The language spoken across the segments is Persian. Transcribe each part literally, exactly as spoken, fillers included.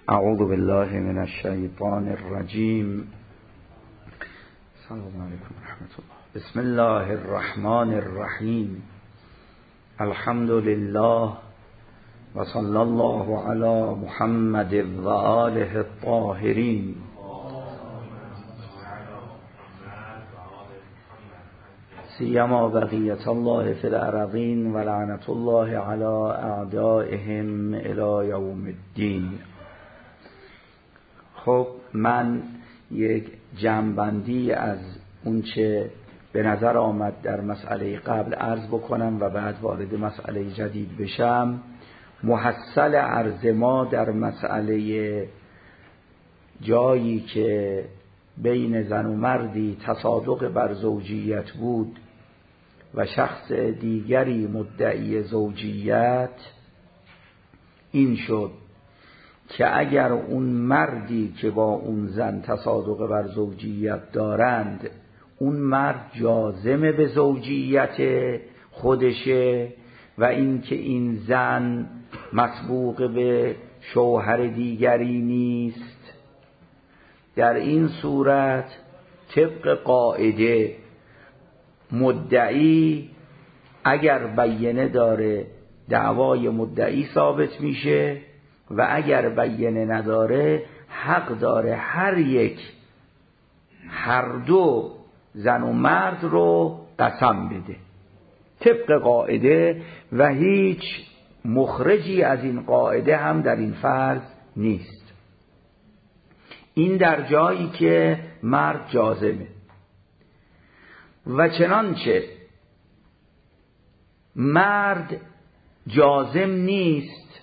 اعوذ بالله من الشیطان الرجیم. سلام علیکم و رحمت الله. بسم الله الرحمن الرحیم. الحمد لله و صلی الله علی محمد و آله الطاهرین. سیما بقیت الله فی الارضین و لعنت الله علی اعدائهم الی یوم الدین. خب من یک جمع‌بندی از اونچه به نظر آمد در مسئله قبل عرض بکنم و بعد وارد مسئله جدید بشم. محصل عرض ما در مسئله جایی که بین زن و مردی تصادق بر زوجیت بود و شخص دیگری مدعی زوجیت این شد که اگر اون مردی که با اون زن تصادق بر زوجیت دارند اون مرد جازم به زوجیت خودشه و اینکه این زن مسبوق به شوهر دیگری نیست، در این صورت طبق قاعده مدعی اگر بینه داره دعوای مدعی ثابت میشه و اگر بینه نداره حق داره هر یک هر دو زن و مرد رو قسم بده طبق قاعده و هیچ مخرجی از این قاعده هم در این فرض نیست. این در جایی که مرد جازمه. و چنانچه مرد جازم نیست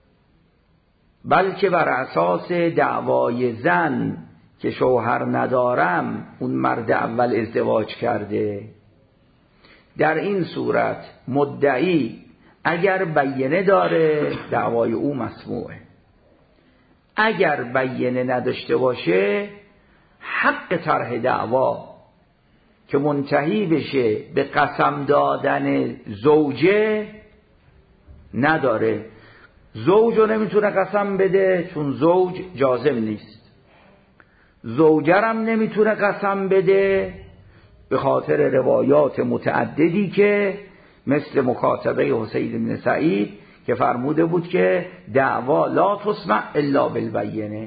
بلکه بر اساس دعوای زن که شوهر ندارم اون مرد اول ازدواج کرده، در این صورت مدعی اگر بینه داره دعوای او مسموعه، اگر بینه نداشته باشه حق طرح دعوا که منتهی بشه به قسم دادن زوجه نداره. زوجو نمیتونه قسم بده چون زوج جازم نیست، زوجرم نمیتونه قسم بده به خاطر روایات متعددی که مثل مکاتبه حسین بن سعید که فرموده بود که دعوا لا تسمع الا بالبینه.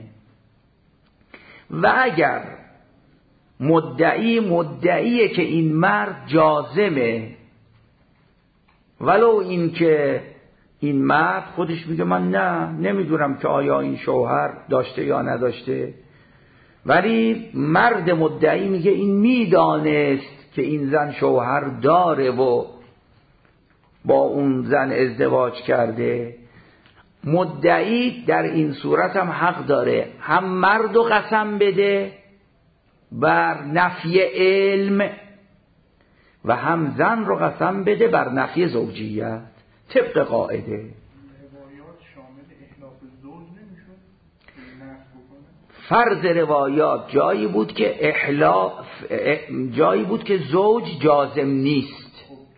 و اگر مدعی مدعیه که این مرد جازمه ولو این که این مرد خودش میگه من نه نمیدونم که آیا این شوهر داشته یا نداشته، ولی مرد مدعی میگه این میدانست که این زن شوهر داره و با اون زن ازدواج کرده، مدعی در این صورت هم حق داره هم مرد و قسم بده بر نفی علم و هم زن رو قسم بده بر نفی زوجیت طبق قاعده. فرض روایات جایی بود که احلاف جایی بود که زوج جازم نیست.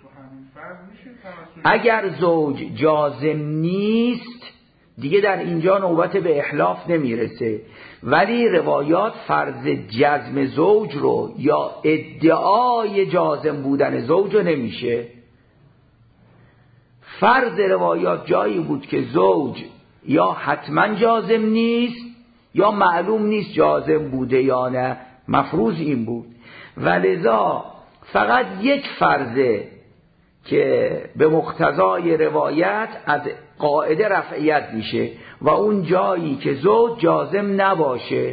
اگر زوج جازم نیست دیگه در اینجا نوبت به احلاف نمیرسه، ولی روایات فرض جزم زوج رو یا ادعای جازم بودن زوج رو نمیشه. فرض روایات جایی بود که زوج یا حتما جازم نیست یا معلوم نیست جازم بوده یا نه، مفروض این بود و لذا فقط یک فرضه که به مقتضای روایت از قاعده رفعیت میشه و اون جایی که زوج جازم نباشه.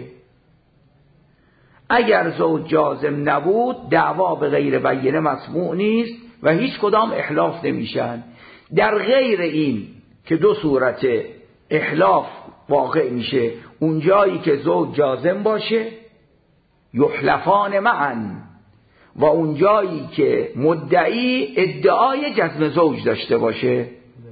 اگر زوج جازم نبود دعوا به غیر بینه مسموع نیست و هیچ کدام احلاف نمیشن. در غیر این که دو صورت احلاف واقع میشه، اون جایی که زوج جازم باشه یحلفان معا و اون جایی که مدعی ادعای جزم زوج داشته باشه.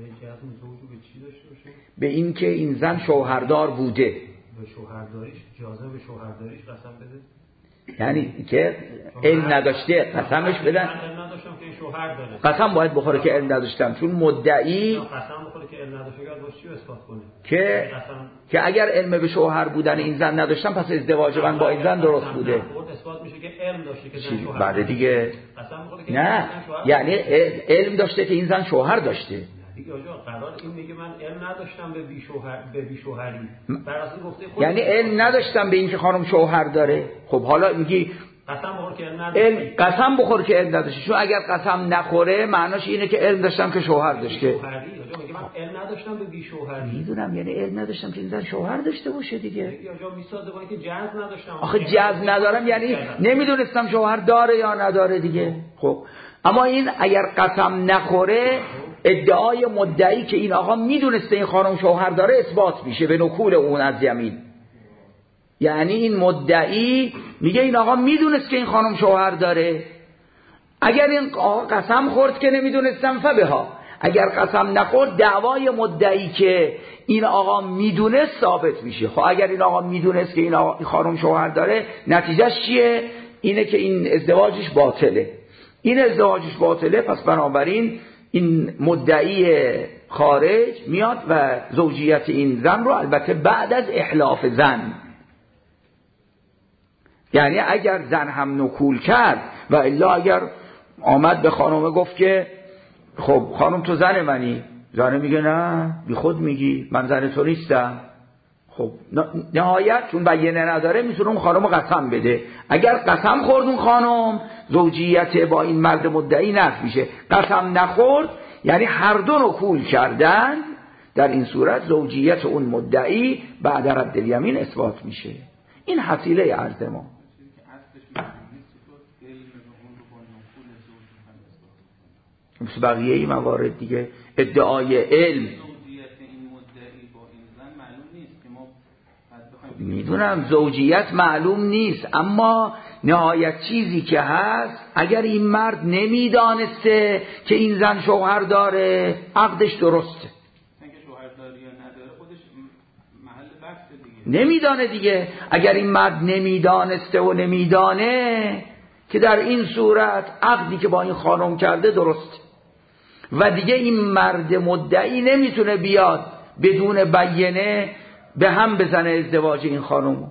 به این که این زن شوهردار بوده، به شوهرداریش جازم به شوهرداریش قسم بده. یعنی که علم نداشته قسمش بدن. قسم باید بخوره که علم نداشتم، چون مدعی قسم بخوره که علم نداشته یاد باشه چی اثبات کنه که که اگر علم به شوهر بودن این زن نداشتم پس ازدواج من با این زن درست بوده. اثبات میشه که علم داشته که زن شوهر بعد دیگه قسم بخوره که نه یعنی علم داشته که این زن شوهر داشته دیگه. آجا قرار این میگه من علم نداشتم به بی شوهر به بی شوهری در اصل گفته خود یعنی علم نداشتم به اینکه خانم شوهر داره. خب حالا میگی قسم بخور که علم نداشتی، قسم بخور که علم نداشتی، چون اگر قسم نخوره معناش اینه که علم داشتم که شوهر داشته. شوهری آجا میگه من علم نداشتم به بی شوهری. میدونم یعنی علم نداشتم که این زن شوهر داشته باشه دیگه. آجا میسازه با اینکه جهاز نداشتم. آخه جهاز ندارم یعنی نمیدونستم شوهر داره یا نداره دیگه. خب اما این اگر قسم نخوره ادعای مدعی که این آقا میدونسته این خانم شوهر داره اثبات میشه به نکول اون از زمین. یعنی این مدعی میگه این آقا میدونست که این خانم شوهر داره. اگر این آقا قسم خورد که نمیدونستم فبها، اگر قسم نخورد دعوای مدعی که این آقا میدونست ثابت میشه. خب اگر این آقا میدونست که این آقا این خانم شوهر داره نتیجهش چیه؟ اینه که این ازدواجش باطله. این ازدواجش باطله پس بنابراین این مدعی خارج میاد و زوجیت این زن رو البته بعد از احلاف زن، یعنی اگر زن هم نکول کرد و الا اگر آمد به خانومه گفت که خب خانم تو زن منی، زنه میگه نه بی خود میگی من زن تو نیستم، خب نهایت چون بیانه نداره میتونه اون خانم قسم بده. اگر قسم خورد اون خانم زوجیت با این مرد مدعی نفی میشه. قسم نخورد یعنی هر دو نکول کردن، در این صورت زوجیت اون مدعی بعد رد الیمین اثبات میشه. این حصیله عرض ما. مثل بقیه این موارد دیگه ادعای علم میدونم زوجیت معلوم نیست، اما نهایت چیزی که هست اگر این مرد نمیدانسته که این زن شوهر داره عقدش درسته. نمیدانه دیگه. اگر این مرد نمیدانسته و نمیدانه که در این صورت عقدی که با این خانم کرده درسته و دیگه این مرد مدعی نمیتونه بیاد بدون بیانه به هم بزنه ازدواج این خانم.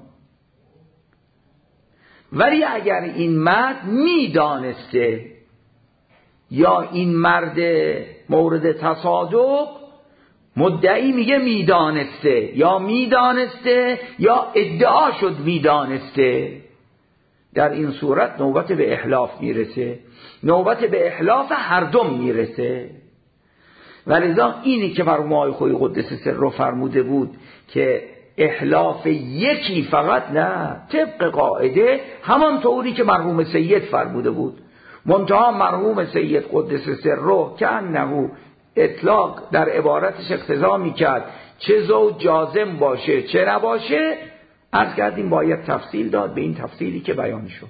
ولی اگر این مرد میدانسته یا این مرد مورد تصادق مدعی میگه میدانسته یا میدانسته یا ادعا شد میدانسته، در این صورت نوبت به احلاف میرسه، نوبت به احلاف هر دو میرسه. ولذا اینی که مرحوم آقای خویی قدس سره فرموده بود که احلاف یکی فقط نه، طبق قاعده همان طوری که مرحوم سید فرموده بود، منتها مرحوم سید قدس سره که انه اطلاق در عبارتش اقتضا میکرد چه زوج جازم باشه چه نباشه، عرض کردیم باید تفصیل داد به این تفصیلی که بیان شد.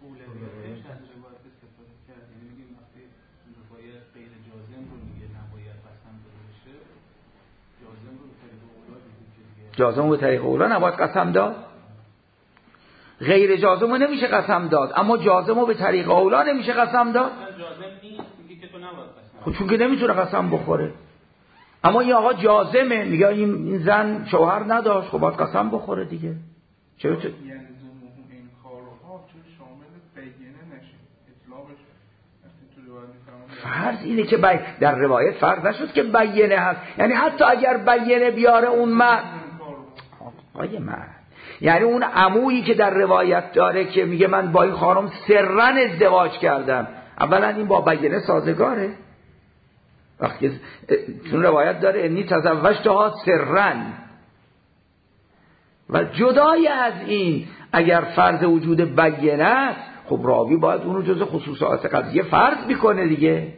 جازم به طریق اولا نباید قسم داد، غیر جازم نمیشه قسم داد، اما جازم به طریق اولا نمیشه قسم داد. خب چون که نمیتونه قسم بخوره. اما این آقا جازمه، میگه این زن شوهر نداشت، خب باید قسم بخوره دیگه. چرا چه؟ فرض اینه که بی... در روایت فرض نشد که بیانه هست، یعنی حتی اگر بیانه بیاره اون مرد آقای مرد، یعنی اون عمویی که در روایت داره که میگه من با این خانم سرن ازدواج کردم، اولا این با بیانه سازگاره. وقتی چون روایت داره انی تزوجتها سرن، و جدای از این اگر فرض وجود بیانه است خب راوی باید اونو جز خصوصات قضیه فرض میکنه دیگه.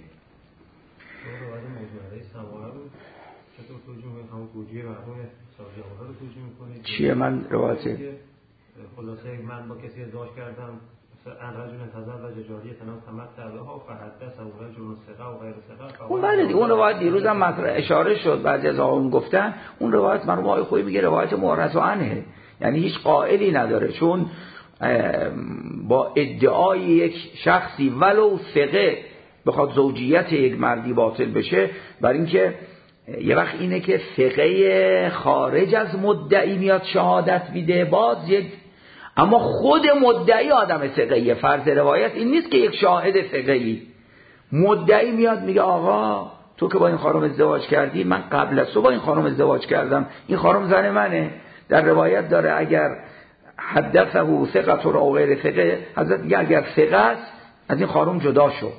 چیه من روایته خلاصه من با کسی ازدواج کردم رجل تزوج جاریه تنام تمتع بها فحدث او رجل ثقه و غیر ثقه. اون بله دیگه، اون روایت دیروز هم مطرح اشاره شد، بعضی از آقایون گفتن اون روایت مرحوم آقای خویی میگه روایت معرض عنه، یعنی هیچ قائلی نداره، چون با ادعای یک شخصی ولو ثقه بخواد زوجیت یک مردی باطل بشه، برای اینکه یه وقت اینه که ثقه خارج از مدعی میاد شهادت میده باز یک، اما خود مدعی آدم ثقه‌ای. فرض روایت این نیست که یک شاهد ثقه‌ای، مدعی میاد میگه آقا تو که با این خانم ازدواج کردی، من قبل از تو با این خانم ازدواج کردم، این خانم زن منه. در روایت داره اگر حدثه ثقه او غیر ثقه، حضرت میگه اگر ثقه است از این خانم جدا شو.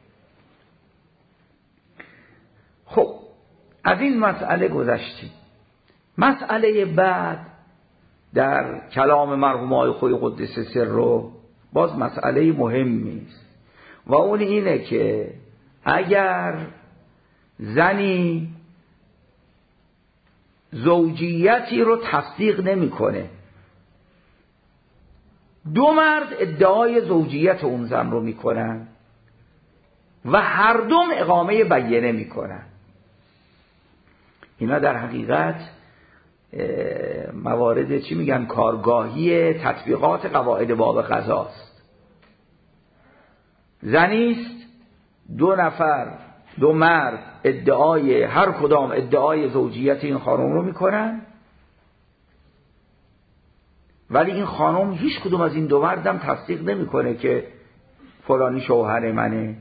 خب از این مسئله گذشتیم. مسئله بعد در کلام مرحوم آقای خویی قدس سره باز مسئله مهمی است و اون اینه که اگر زنی زوجیتی رو تصدیق نمیکنه، دو مرد ادعای زوجیت اون زن رو میکنن و هر دوم اقامه بینه میکنن، اینا در حقیقت موارد چی میگن کارگاهی تطبیقات قواعد باب قضاست. زنیست، دو نفر دو مرد ادعای هر کدام ادعای زوجیت این خانم رو میکنن، ولی این خانم هیچ کدوم از این دو مردم تصدیق نمیکنه که فلانی شوهر منه،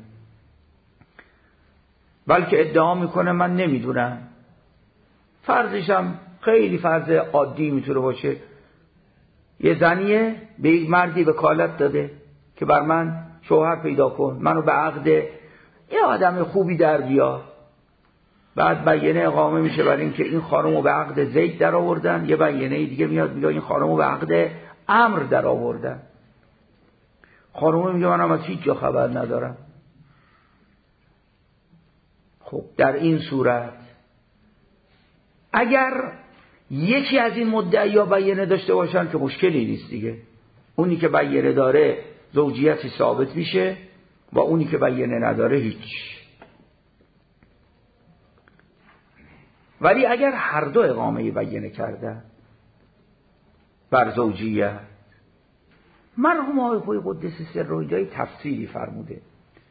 بلکه ادعا میکنه من نمیدونم. فرضشم خیلی فرض عادی میتونه باشه، یه زنیه به یک مردی وکالت داده که بر من شوهر پیدا کن، منو به عقد یه آدم خوبی در بیا، بعد بیانیه اقامه میشه برای اینکه این خانمو به عقد زید در آوردن، یه بیانیه دیگه میاد میگه این خانمو به عقد عمرو در آوردن. خانم میگه منم از هیچ جا خبر ندارم. خب در این صورت اگر یکی از این مدعی‌ها بیانیه داشته باشن که مشکلی نیست دیگه، اونی که بیانیه داره زوجیتی ثابت میشه و اونی که بیانیه نداره هیچ. ولی اگر هر دو اقامه بیانیه کردن بر زوجیت، مرحوم آقای خویی قدس سره جای تفصیلی فرموده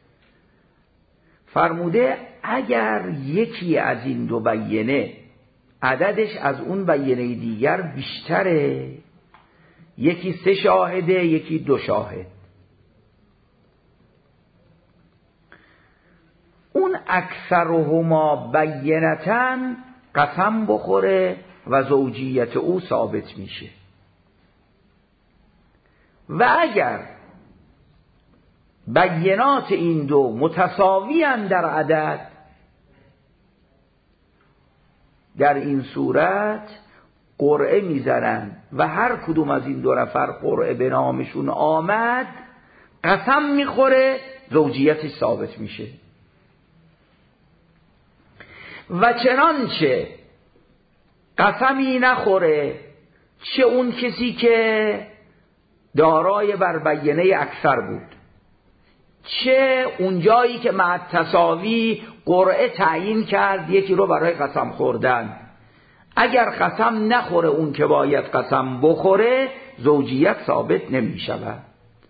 فرموده اگر یکی از این دو بیانیه عددش از اون بیانیه دیگر بیشتره، یکی سه شاهده یکی دو شاهد، اون اکثرهما بینتن قسم بخوره و زوجیت او ثابت میشه. و اگر بینات این دو متساویان در عدد، در این صورت قرعه میزنن و هر کدوم از این دو نفر قرعه به نامشون آمد قسم میخوره زوجیتش ثابت میشه. و چنانچه قسمی نخوره چه اون کسی که دارای بر بیانیه اکثر بود، چه اون جایی که مع تساوی قرعه تعیین کرد یکی رو برای قسم خوردن، اگر قسم نخوره اون که باید قسم بخوره زوجیت ثابت نمی شود.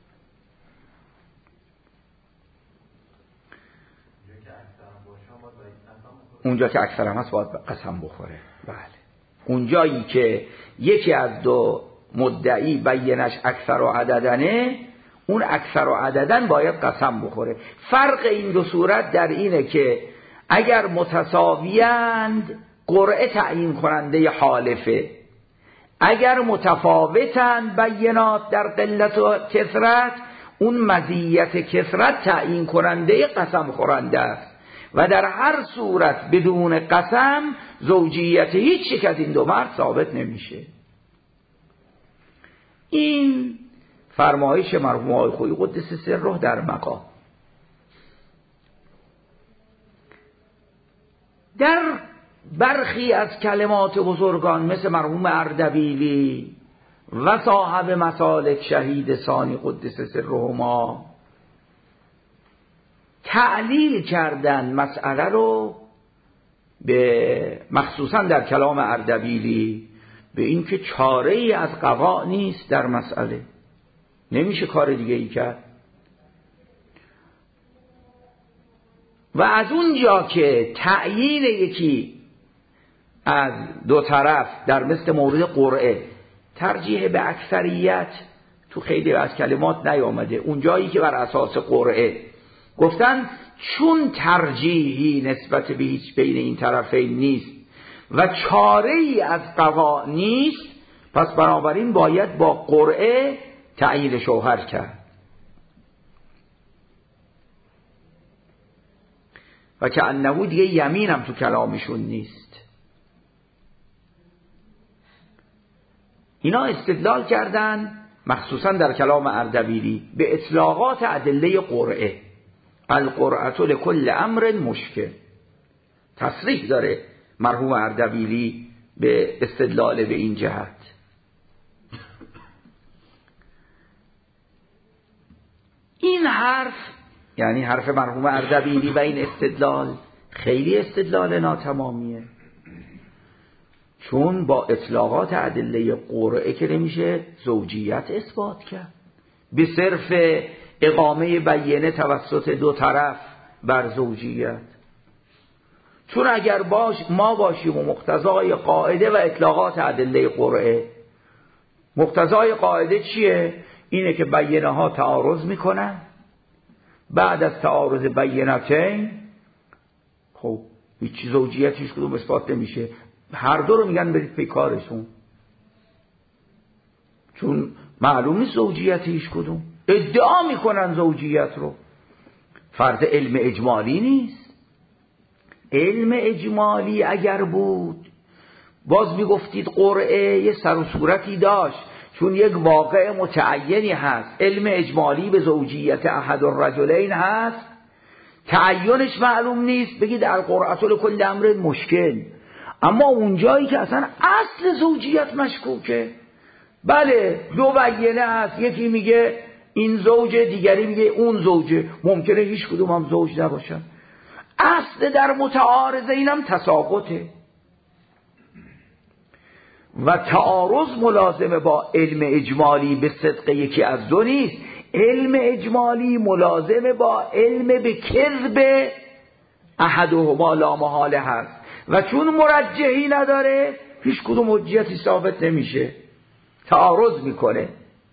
اونجا که اکثر هم هست باید قسم بخوره. بله، اونجایی که یکی از دو مدعی بینش اکثر و عددنه، اون اکثر و عددن باید قسم بخوره. فرق این دو صورت در اینه که اگر متساویند قرعه تعیین کننده حالفه، اگر متفاوتند بینات در قلت و کثرت، اون مزیت کثرت تعیین کننده قسم خورنده است و در هر صورت بدون قسم زوجیت هیچ یک از این دو مرد ثابت نمیشه. این فرمایش مرحوم آقای خویی قدس سره در مقام. در برخی از کلمات بزرگان مثل مرحوم اردبیلی و صاحب مسالک شهید ثانی قدس سرهما تعلیل کردن مسئله رو به مخصوصا در کلام اردبیلی به این که چاره ای از قضا نیست در مسئله. نمیشه کار دیگه ای کرد. و از اونجا که تعیین یکی از دو طرف در مثل مورد قرعه ترجیح به اکثریت تو خیلی از کلمات نیامده، اون جایی که بر اساس قرعه گفتن چون ترجیحی نسبت به هیچ بین این طرفین نیست و چاره‌ای از قضا نیست، پس بنابراین باید با قرعه تعیین شوهر کرد. و که انه دیگه یمین هم تو کلامشون نیست. اینا استدلال کردن مخصوصا در کلام اردبیلی به اطلاقات ادله قرعه. القرعه لکل امر مشکل. تصریح داره مرحوم اردبیلی به استدلال به این جهت. این حرف یعنی حرف مرحوم اردبیلی و این استدلال خیلی استدلال ناتمامیه، چون با اطلاقات ادله قرعه که نمیشه زوجیت اثبات کرد به صرف اقامه بیینه توسط دو طرف بر زوجیت. چون اگر باش ما باشیم و مقتضای قاعده و اطلاقات ادله قرعه، مقتضای قاعده چیه؟ اینه که بیینه ها تعارض میکنن، بعد از تعارض بینتین خب هیچ زوجیت هیچ کدوم اثبات نمیشه، هر دو رو میگن برید پی کارشون، چون معلوم نیست زوجیت هیچ کدوم، ادعا میکنن زوجیت رو. فرض علم اجمالی نیست. علم اجمالی اگر بود باز میگفتید قرعه یه سر و صورتی داشت، چون یک واقع متعینی هست. علم اجمالی به زوجیت احد الرجلین هست، تعینش معلوم نیست، بگید القرعه لکل امر مشکل. اما اونجایی که اصلا اصل زوجیت مشکوکه، بله دو بیینه هست، یکی میگه این زوجه، دیگری میگه اون زوجه، ممکنه هیچ کدوم هم زوج نباشن. اصل در متعارضه اینم تساقطه و تعارض ملازمه با علم اجمالی به صدق یکی از دو نیست. علم اجمالی ملازمه با علم به کذب احدهما لا محاله هست و چون مرجحی نداره هیچ کدوم حجیتی ثابت نمیشه، تعارض میکنه.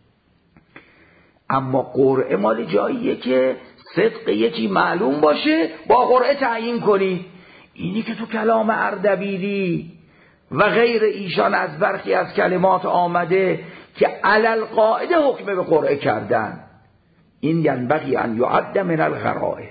اما قرعه مال جاییه که صدق یکی معلوم باشه، با قرعه تعیین کنی. اینی که تو کلام اردبیلی و غیر ایشان از برخی از کلمات آمده که علل قاعده حکم به قرعه کردن، این ینبغی ان یعد من الغرائب.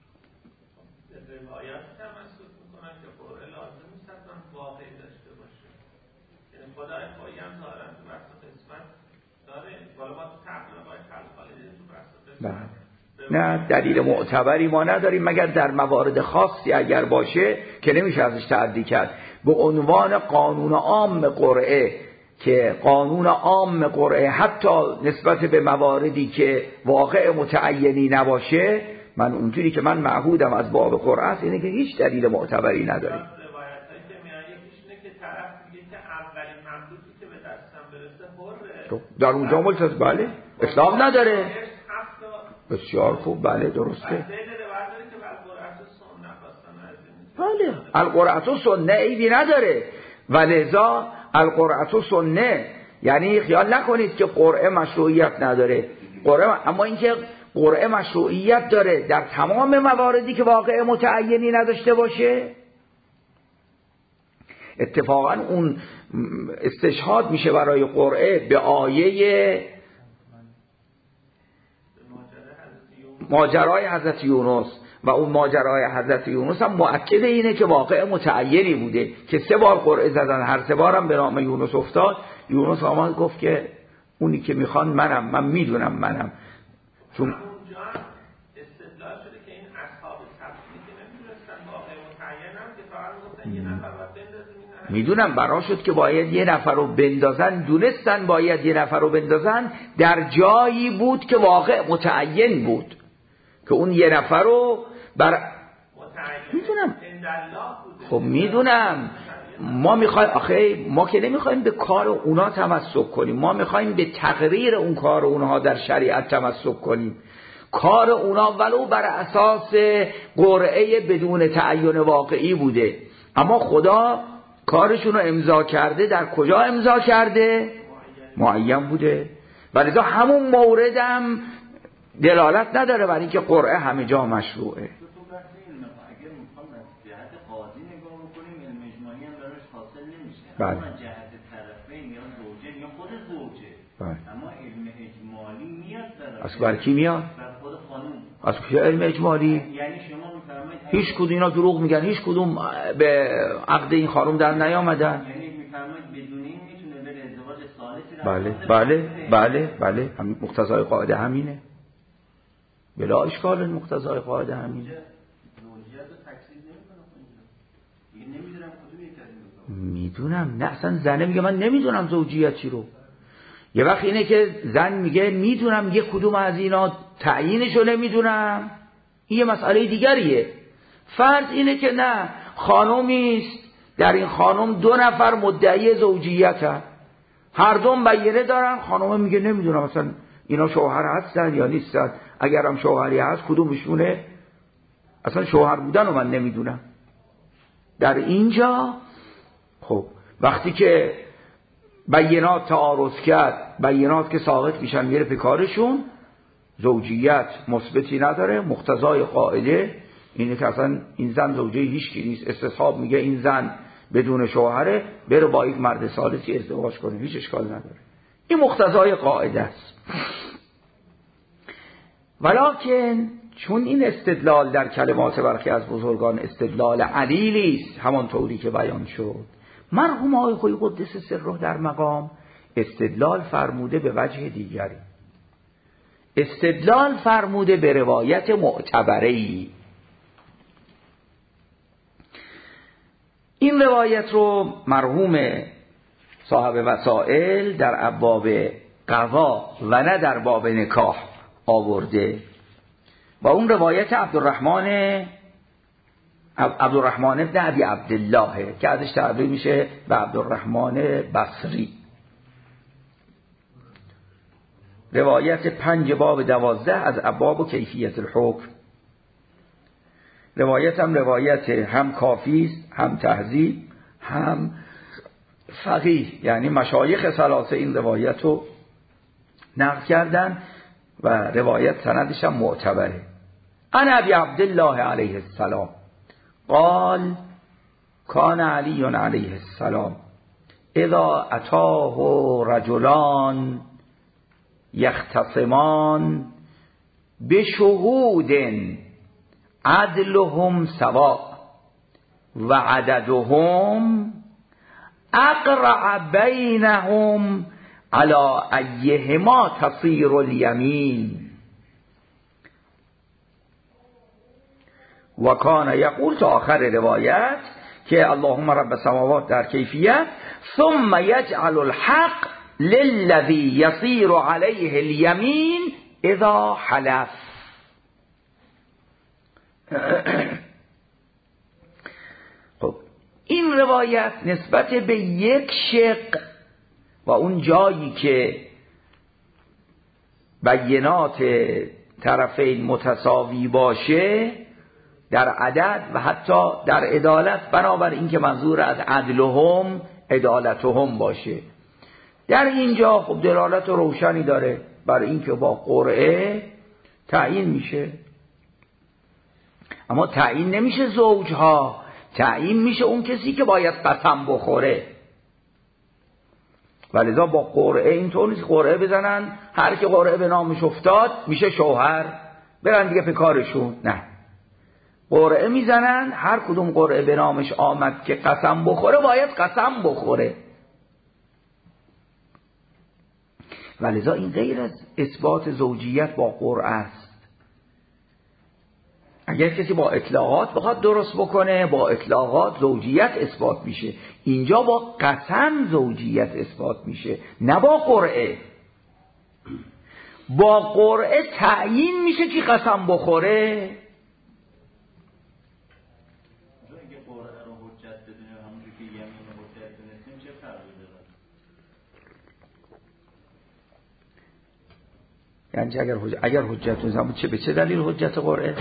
نه دلیل معتبری ما نداریم مگر در موارد خاصی اگر باشه که نمیشه ازش تعدی کرد. به عنوان قانون عام قرعه که قانون عام قرعه حتی نسبت به مواردی که واقع متعینی نباشه، من اونجوری که من معهودم از باب قرعه است اینه که هیچ دلیل معتبری نداریم. در اونجا ملتز بله اطلاق نداره. بسیار خوب، بله درسته. بله القرعه سنه عیبی نداره و لذا القرعه سنه، یعنی خیال نکنید که قرعه مشروعیت نداره. قرعه، اما اینکه قرعه مشروعیت داره در تمام مواردی که واقع متعینی نداشته باشه. اتفاقا اون استشهاد میشه برای قرعه به آیه ماجرای حضرت یونس و اون ماجرای حضرت یونس هم مؤکد اینه که واقع متعینی بوده که سه بار قرعه زدن، هر سه بارم به نام یونس افتاد. یونس آمد گفت که اونی که میخوان منم، من میدونم منم. چون استدلال شده که این اصحاب تفسیر که نمیدونستن واقع متعینم که فقط گفتن یه نفر باید بندازن. میدونم برا شد که باید یه نفر رو بندازن، دونستن باید یه نفر رو بندازن در جایی بود که واقع متعین بود که اون یه نفر رو بر میدونم. خب میدونم ما میخوایم آخه ما که نمیخوایم به کار اونا تمسک کنیم، ما میخوایم به تقریر اون کار اونها در شریعت تمسک کنیم. کار اونا ولو بر اساس قرعه بدون تعین واقعی بوده، اما خدا کارشون رو امضا کرده. در کجا امضا کرده؟ معین بوده. ولذا همون موردم دلالت نداره برای اینکه قرعه همه جا مشروعه. بله. جهت طرفین یا زوجه یا خود زوجه، بله. اما علم اجمالی میاد در از بر کی میاد؟ بر خود خانم. از کجا علم اجمالی؟ یعنی شما میفرمایید هیچ کدوم اینا دروغ میگن، هیچ کدوم به عقد این خانم در نیامدن. یعنی میفرمایید بدون این میتونه بره ازدواج ثالثی بله را بله بله بله هم مقتضای قاعده همینه. بلا اشکال مقتضای قاعده همینه. زوجیت رو تکثیر نمیکنه خودش. دیگه نمیدونم کدوم یک از این میدونم. نه اصلا زنه میگه من نمیدونم زوجیت چی رو. یه وقت اینه که زن میگه میدونم یه کدوم از اینا تعیینشو نمیدونم، این یه مسئله دیگریه. فرض اینه که نه، خانومیست، در این خانم دو نفر مدعی زوجیت هست، هر دوم بیانه دارن، خانم میگه نمیدونم مثلا اینا شوهر هستن یا نیستن، اگرم شوهری هست کدومشونه، اصلا شوهر بودن رو من نمیدونم. در اینجا خب وقتی که بیانات تعارض کرد، بیانات که ساقط میشن میره به کارشون، زوجیت مثبتی نداره. مقتضای قاعده اینه که اصلا این زن زوجه هیچ کی نیست. استصحاب میگه این زن بدون شوهره، بره با یک مرد ثالثی ازدواج کنه، هیچ اشکال نداره. این مقتضای قاعده است. ولکن چون این استدلال در کلمات برخی از بزرگان استدلال علیلی است، همان طوری که بیان شد، مرحوم آقای خویی قدس سره در مقام استدلال فرموده به وجه دیگری. استدلال فرموده به روایت معتبره‌ای. این روایت رو مرحوم صاحب وسائل در ابواب قضا و نه در باب نکاح آورده و اون روایت عبدالرحمن عبدالرحمن ابن ابی عبدالله که ازش تعبیر میشه به عبدالرحمن بصری. روایت پنج باب دوازده از ابواب و کیفیت الحکم. روایت هم روایت هم کافی است، هم تهذیب، هم فقیه، یعنی مشایخ ثلاثه این روایت رو نقل کردن و روایت سندش هم معتبره. عن ابی عبدالله علیه السلام قال کان علی علیه السلام اذا اتاه رجلان یختصمان بشهود عدلهم سواء و عددهم اقرع بینهم على ایهما تصیر الیمین و کان یقول تا آخر روایت که اللهم رب السماوات در کیفیت ثم یجعل الحق للذی یصیر علیه الیمین اذا حلف. خب این روایت نسبت به یک شق و اون جایی که بیانات طرفین متساوی باشه در عدد و حتی در عدالت، بنابر این که منظور از عدلهم عدالتهم باشه، در اینجا خب دلالت روشنی داره بر این که با قرعه تعیین میشه. اما تعیین نمیشه زوجها، تعیین میشه اون کسی که باید قسم بخوره. ولذا با قرعه اینطور نیست قرعه بزنن هر کی قرعه به نامش افتاد میشه شوهر، برن دیگه به کارشون. نه، قرعه میزنن، هر کدوم قرعه به نامش آمد که قسم بخوره باید قسم بخوره. ولذا این غیر از اثبات زوجیت با قرعه است. اگر کسی با اطلاقات بخواد درست بکنه، با اطلاقات زوجیت اثبات میشه. اینجا با قسم زوجیت اثبات میشه، نه با قرعه. با قرعه تعیین میشه که قسم بخوره. یعنی اگر حجت اگر حجت نبود چه به چه دلیل حجت قرعه؟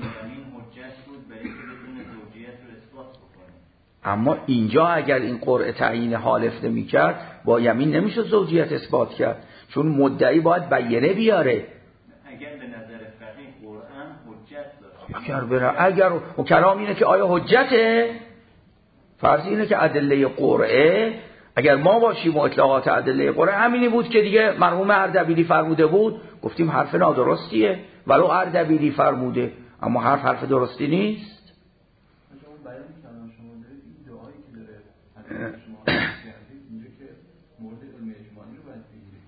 اما اینجا اگر این قرعه تعیین حالف نمی‌کرد با یمین نمیشه زوجیت اثبات کرد، چون مدعی باید بیانیه بیاره. اگر به نظر فقیه قرآن حجت داشت، اگر بره اگر و کلام اینه که آیا حجته؟ فرض اینه که ادله قرعه اگر ما باشیم و اطلاقات ادله قرعه همینی بود که دیگه مرحوم اردبیلی فرموده بود، گفتیم حرف نادرستیه ولو اردبیلی فرموده، اما حرف حرف درستی نیست. اینجا که مورد علم اجمالی رو باید بگیریم.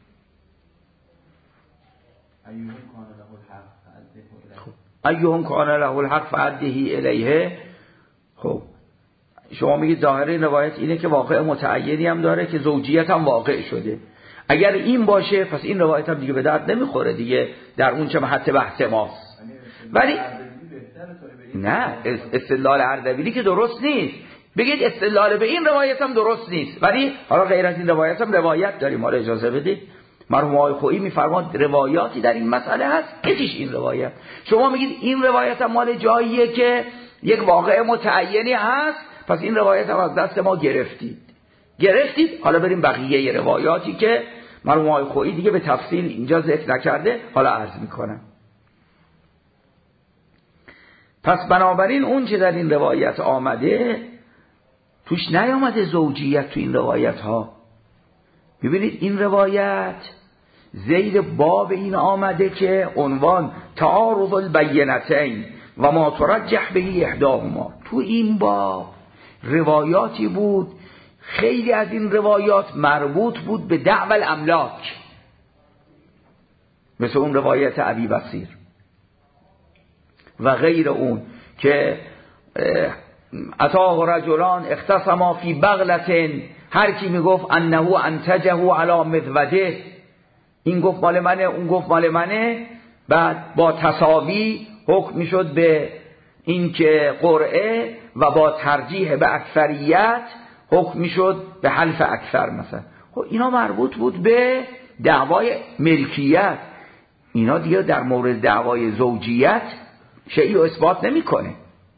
ایهم کان له الحق فعده الیه. خب شما میگید ظاهر این روایت اینه که واقع متعینی هم داره که زوجیت هم واقع شده. اگر این باشه پس این روایت هم دیگه به درد نمیخوره دیگه، در اون چه محط بحث ماست. ولی نه، استدلال اردبیلی که درست نیست. بگید استدلال به این روایت هم درست نیست، ولی حالا غیر از این روایت هم روایت داریم. حالا اجازه بدید مرحوم آقای خویی میفرماد روایاتی در این مسئله هست، یکیش این روایت. شما میگید این روایت هم مال جاییه که یک واقع متعینی هست، پس این روایت هم از دست ما گرفتید گرفتید حالا بریم بقیه روایاتی که مرحوم آقای خویی دیگه به تفصیل اینجا ذکر نکرده، حالا عرض میکنم. پس بنابراین اون چه در این روایت آمده توش نیامده زوجیت تو این روایت ها. ببینید این روایت زیر باب این آمده که عنوان تعارض البینتین و ما ترجح به احداهما. تو این باب روایاتی بود، خیلی از این روایات مربوط بود به دعوی الاملاک، مثل اون روایت ابی بصیر و غیر اون که اتاه رجلان اختصما فی بغلة، هر کی میگفت انه انتجه علی مذوده، این گفت مال منه اون گفت مال منه، بعد با تساوی حکم میشد به این که قرعه و با ترجیح به اکثریت حکم میشد به حلف اکثر مثلا. خب اینا مربوط بود به دعوای ملکیت، اینا دیگه در مورد دعوای زوجیت شیئی رو اثبات نمیکنه.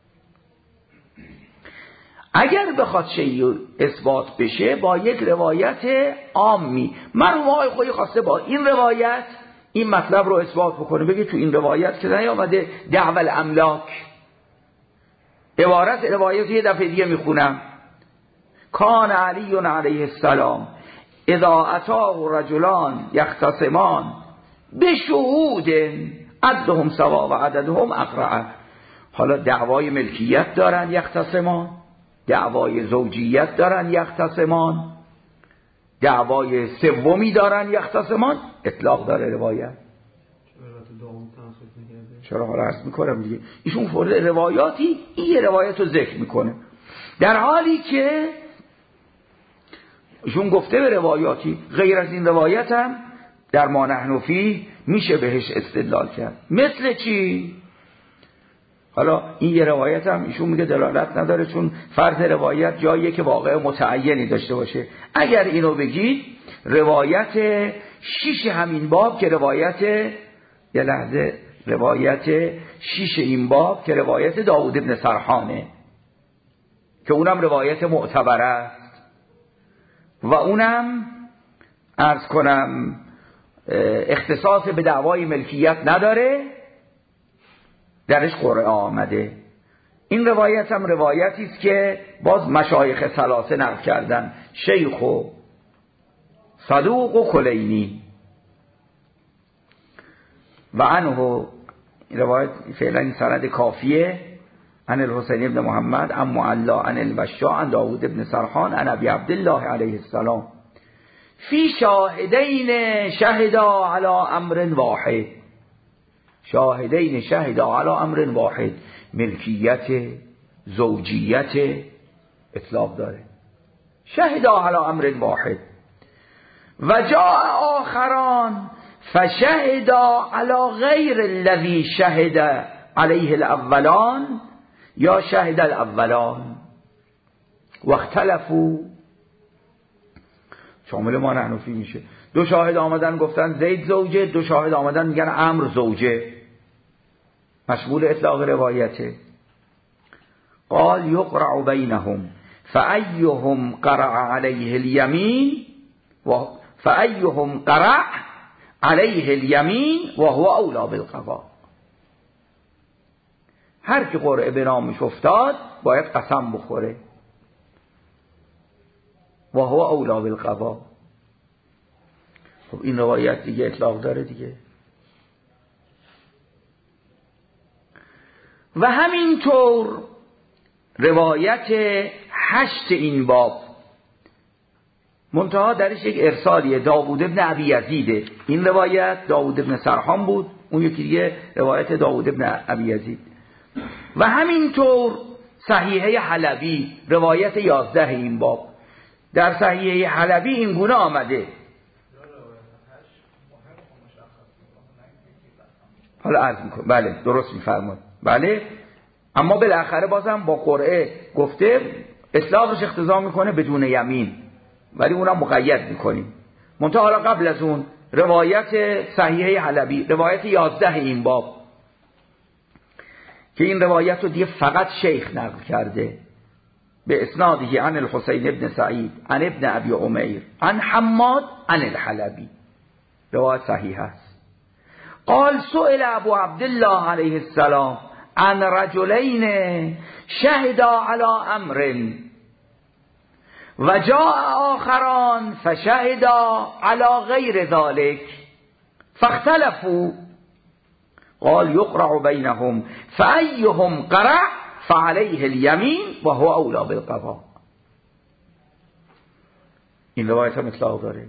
اگر بخواد شیئی اثبات بشه با یک روایت عامی، مرحوم آقای خویی خواسته با این روایت این مطلب رو اثبات بکنه، بگه تو این روایت که نیامده دعوی الاملاک. عبارت روایت یه دفعه دیگه میخونم: کان علی علیه السلام اذا اتاه رجلان یختصمان بشهود عدهم سوا و عددهم اقرع. حالا دعوای ملکیت دارن یختصمان، دعوای زوجیت دارن یختصمان، دعوای سومی دارن یختصمان، اطلاق داره روایت. چرا حالا عرض میکنم دیگه، ایشون فرد روایاتی این یه روایت رو ذکر میکنه، در حالی که ایشون گفته به روایاتی غیر از این روایت هم در ما نحن فیه میشه بهش استدلال کرد. مثل چی؟ حالا این یه روایت هم ایشون میگه دلالت نداره چون فرض روایت جاییه که واقع متعینی داشته باشه. اگر اینو بگید روایت شیش همین باب که روایت یه لحظه روایت شیش این باب که روایت داوود ابن سرحانه که اونم روایت معتبر است و اونم عرض کنم اختصاص به دعوای ملکیت نداره، درش قرعه آمده. این روایت هم روایتی است که باز مشایخ ثلاثه نقل کردن، شیخ و صدوق و کلینی و عنه. روایت فعلا این سند کافیه. عن الحسین ابن محمد عن معلا عن البشا عن داود ابن سرحان عن ابی عبدالله علیه السلام فی شاهدین شهدا علی امر واحد. شاهدین شهدا علی امر واحد، ملکیت، زوجیت، اطلاق داره. شهدا علی امر واحد و جاء آخران فشهدا علی غیر الذی شهد علیه الاولان یا شهد الاولان و اختلفوا شامل ما نحن فی میشه. دو شاهد آمدن گفتن زید زوجه، دو شاهد آمدن میگن عمرو زوجه، مشمول اطلاق روایته. قال یقرع بینهم فأیهم قرع علیه الیمین و فأیهم قرع علیه الیمین و هو اولا بالقضاء. هر که قرعه به نامش افتاد باید قسم بخوره. و هو اولا بالقضاء. خب این روایت دیگه اطلاق داره دیگه. و همینطور روایت هشت این باب منتها درش یک ارسالیه، داوود ابن ابی یزیده. این روایت داوود ابن سرحان بود، اون یکی دیگه روایت داوود ابن ابی یزید. و همینطور صحیحه حلبی روایت یازده این باب. در صحیحه حلبی این گونه آمده. حالا عرض میکنم. بله درست میفرماد. بله اما بالاخره بازم با قرعه گفته اطلاقش اقتضا میکنه بدون یمین، ولی اونم مقید میکنیم. منتها حالا قبل از اون روایت صحیحه حلبی روایت یازده این باب که این روایت رو دیگه فقط شیخ نقل کرده به اسناده عن الحسین ابن سعید عن ابن ابی عمیر عن حماد عن الحلبی، روایت صحیح است. قال سئل ابو عبدالله علیه السلام عن رجلین شهدا علی امر و جاء آخران فشهدا علی غیر ذلك فاختلفوا. قال یقرع بینهم فأیهم قرع فعلیه الیمین و هو اولا بالقضاء. این روایت هم اطلاق داره.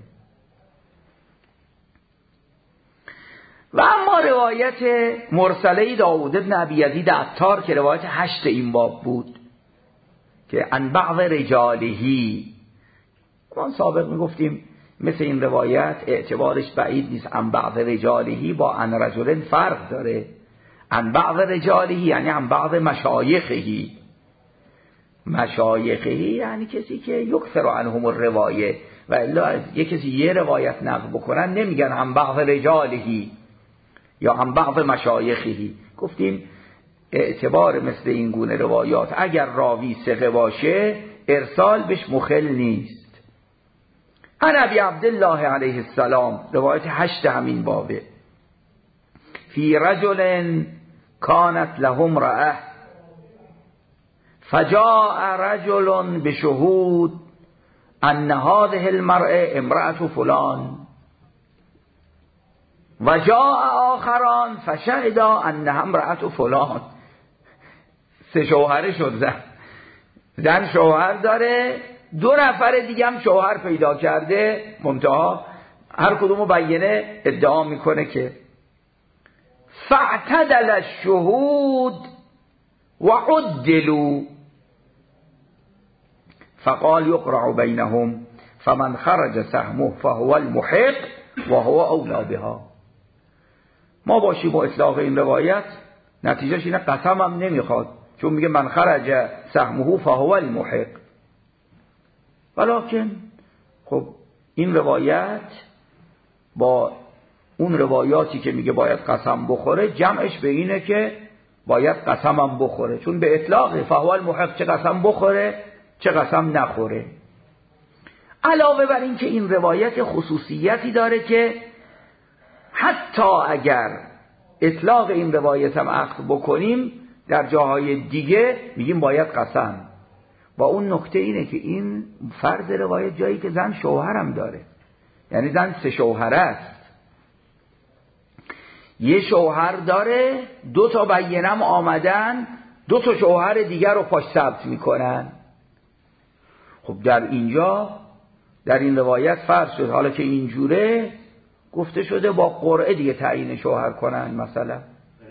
و اما روایت مرسله داوود ابن ابی یزید عطار که روایت هشت این باب بود که عن بعض رجالهی، ما سابق میگفتیم مثل این روایت اعتبارش بعید نیست. عن بعض رجالهی با عن رجل فرق داره. عن بعض رجالهی یعنی عن بعض مشایخهی. مشایخهی یعنی کسی که یکثر عنهم الروایه، و الا یک کسی یه روایت نقل بکنن نمیگن عن بعض رجالهی یا عن بعض مشایخهی. گفتیم اعتبار مثل این گونه روایات اگر راوی ثقه باشه ارسال بهش مخل نیست. عن ابی عبدالله علیه السلام روایت هشت همین بابه. فی رجل کانت له امرأة فجاء رجل بشهود ان هذه المرأة امرأة فلان و جاء آخران فشهدا انها امرأة فلان. سه شوهره شد زن. زن شوهر داره، دو نفر دیگه هم شوهر پیدا کرده، منتها هر کدومو بیانه ادعا میکنه که فاعتدل الشهود و عدلوا فقال یقرع بینهم فمن خرج سهمه فهو المحق و هو اولا بها. ما باشیم با اطلاق این روایت نتیجهش اینه قسم هم نمیخواد، چون میگه من خرج سهمه فهو المحق. ولیکن خب این روایت با اون روایاتی که میگه باید قسم بخوره جمعش به اینه که باید قسم هم بخوره، چون به اطلاق فهو المحق چه قسم بخوره چه قسم نخوره. علاوه بر این که این روایت خصوصیتی داره که حتی اگر اطلاق این روایت هم اخذ بکنیم در جاهای دیگه میگیم باید قسم. و اون نکته اینه که این فرد روایت جایی که زن شوهرم داره، یعنی زن سه شوهر است. یه شوهر داره، دو تا بیینم آمدن دو تا شوهر دیگر رو پاش ثبت میکنن. خب در اینجا در این روایت فرض شد حالا که اینجوره گفته شده با قرعه دیگه تعیین شوهر کنن مثلا.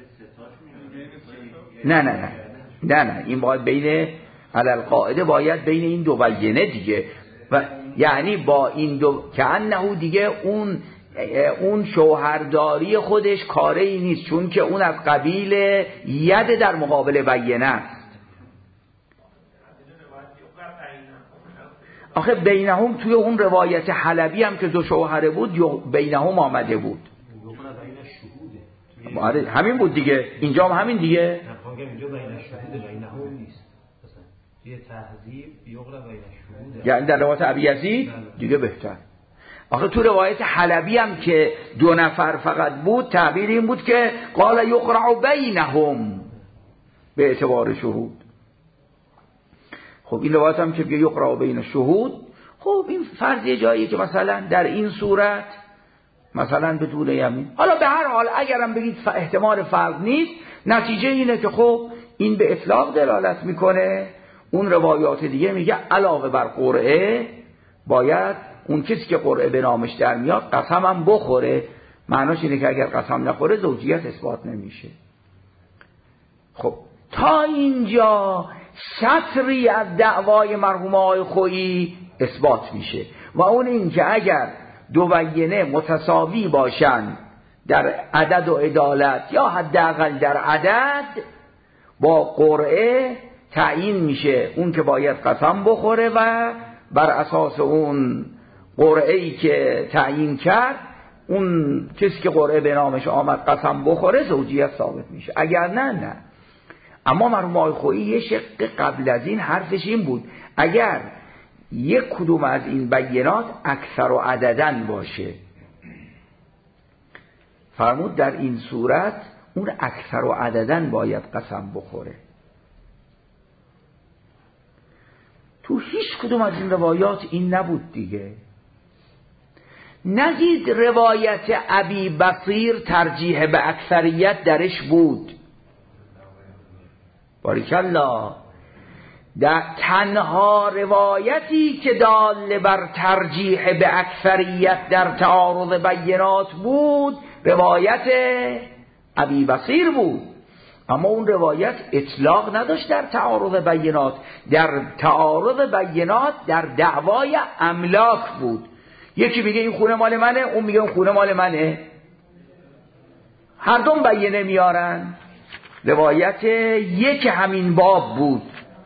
نه نه نه نه نه این باید بین علل قاعده باید بین این دو بیینه دیگه، و یعنی با این دو که انه دیگه اون اون شوهرداری خودش کاره ای نیست، چون که اون از قبیل ید در مقابل بیینه است. آخه بینهم توی اون روایت حلبی هم که دو شوهره بود بینهم آمده بود. آره همین بود دیگه، اینجا هم همین دیگه. اینجا بین شهود بینهم نیست مثلا یه تهذیب یغرا بین شهود، یعنی در روایت ابی یزید دیگه بهتر. آخه تو روایت حلبی هم که دو نفر فقط بود تعبیر این بود که قال یقرع بینهم به اعتبار شهود. خب این روایت هم که بگه یقرع بین شهود، خب این فرضیه جایی که مثلا در این صورت مثلا بدون یمین. حالا به هر حال اگرم بگید احتمال فرض نیست، نتیجه اینه که خب این به اطلاق دلالت میکنه. اون روایات دیگه میگه علاوه بر قرعه باید اون کسی که قرعه به نامش در میاد قسم هم بخوره. معناش اینه که اگر قسم نخوره زوجیت اثبات نمیشه. خب تا اینجا شطری از دعوای مرحوم آقای خویی اثبات میشه و اون این که اگر دو بینه متساوی باشند در عدد و عدالت یا حداقل در عدد، با قرعه تعیین میشه اون که باید قسم بخوره و بر اساس اون قرعه‌ای که تعیین کرد اون کسی که قرعه به نامش آمد قسم بخوره زوجیت ثابت میشه. اگر نه نه. اما مرحوم آقای خویی یه شق قبل از این حرفش این بود اگر یک کدوم از این بینات اکثر و عددن باشه، فرمود در این صورت اون اکثر و عددن باید قسم بخوره. تو هیچ کدوم از این روایات این نبود دیگه. نگید روایت ابی بصیر ترجیح به اکثریت درش بود. باریکالله. در تنها روایتی که دال بر ترجیح به اکثریت در تعارض بینات بود روایت ابی بصیر بود، اما اون روایت اطلاق نداشت در تعارض بینات. در تعارض بینات در دعوای املاک بود. یکی میگه این خونه مال منه، اون میگه اون خونه مال منه، هر دو بینه میارن. روایت یک همین باب بود،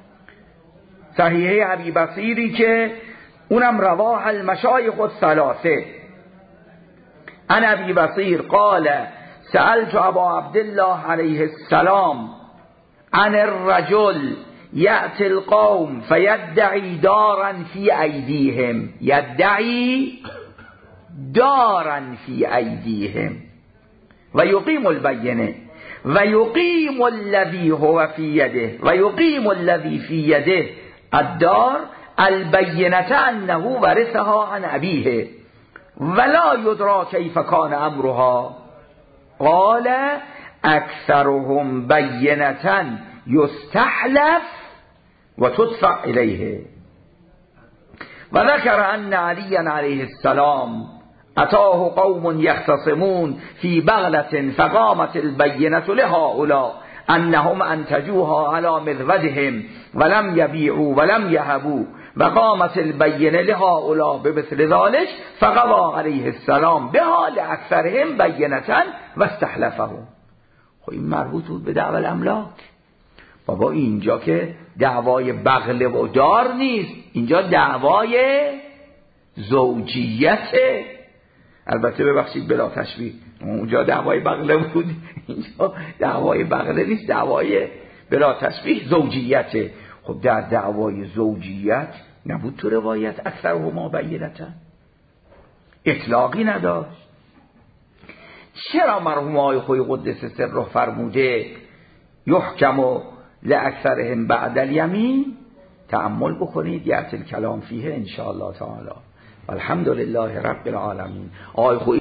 صحیحه ابی بصیری که اونم رواه المشایخ الثلاثه. عن ابی بصیر قال سألت ابا عبدالله علیه السلام عن الرجل یأتی القوم فیدعی دارا فی ایدیهم، یدعی دارا فی ایدیهم و یقیم البینه و یقیم الذی هو فی یده و یقیم الذی فی یده الدار البینه انه ورثها عن ابیه ولا یدرا کیف کان امرها. قال اکثرهم بینه یستحلف و تدفع الیه. و ذکر ان علی علیه السلام اتاه قوم یختصمون فی بغلة فقامت البینة لهؤلاء انهم انتجوها على مذودهم ولم يبيعوا ولم يهبوا وقامت البینة لهؤلاء بمثل ذلك فقضى علیه السلام بها لأکثرهم بینة واستحلفهم. خب این مربوط بود به دعوی الاملاک. بابا اینجا که دعوای بغل و دار نیست، اینجا دعوای زوجیته. البته ببخشید بلا تشبیه، اونجا دعوای بغله بود، اینجا دعوای بغله نیست، دعوای بلا تشبیه زوجیته. خب در دعوای زوجیت نبود تو روایت اکثر هما بینتا، اطلاقی نداشت. چرا مرحوم آقای خویی قدس سره فرموده یحکم لاکثرهم بعد الیمین؟ تأمل بکنید یأتی الکلام فیه ان شاء الله تعالی. الحمدلله رب العالمین. آقای خویی